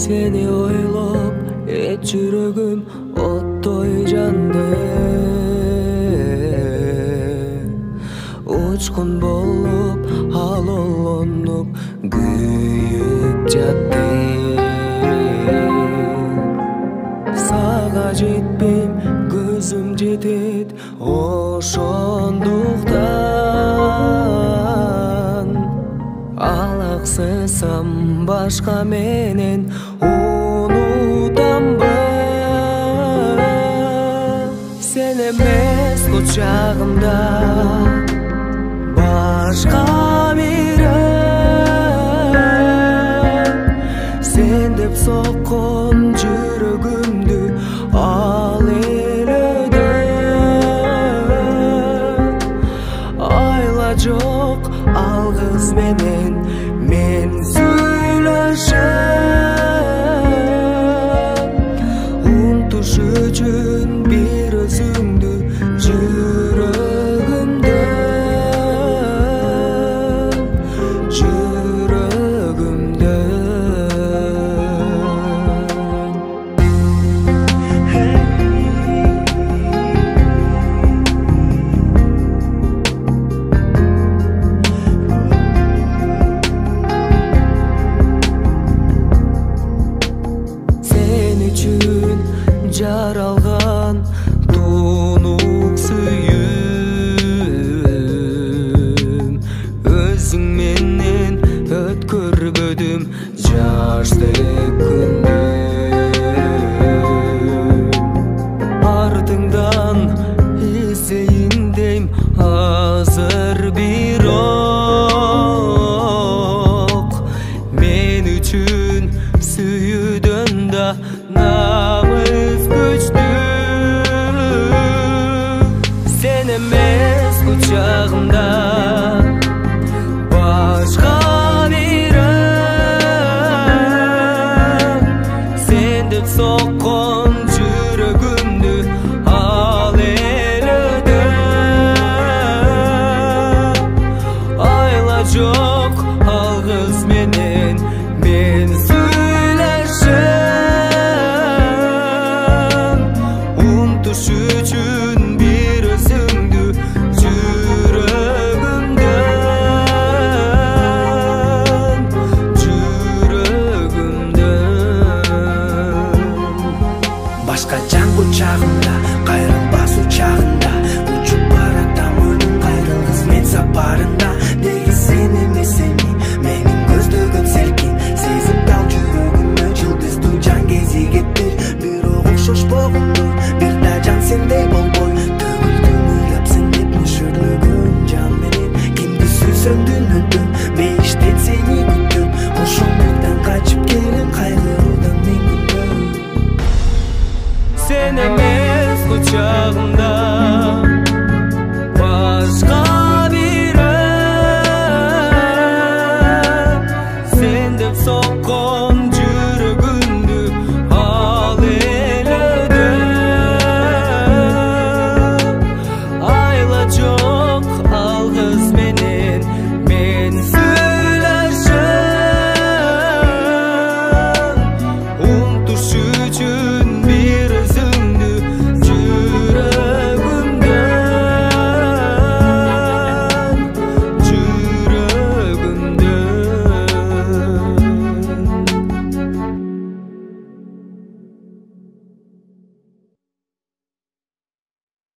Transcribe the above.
Seni ойлоп жүрөгүм оттой жанды. Учкун болуп алоолонуп күйүп жатты. Сага жетпейм, көзүм жетет ошондуктан. Алаксысам башка менен унутамбы. Сен эмес кучагымда башка бири, сен деп соккон жүрөгүмдү ал элөдө. Айла жок алгыз менен мен сүйлөшөм. Унутуш үчүн бир өзүңдү жүрөгүмдөн. Жаралган тунук сүйүм, өзүң менен өткөрбөдүм жашты күндү. Артыңдан издейин дейм азыр бирок, мен үчүн сүйүүдөн да намыс күчтүү. Сен эмес кучагымда башка бири, сен деп соккон жүрөгүмдү ал элөдө. Айла жок алгыз менен мен сүйлөшөм. Унутуш үчүн бир өзүңдү жүрөгүмдөн, жүрөгүмдөн. Башка жан кучагымда, кайрылбас учагында, учуп баратам өнүң кайрылгыс мен сапарында.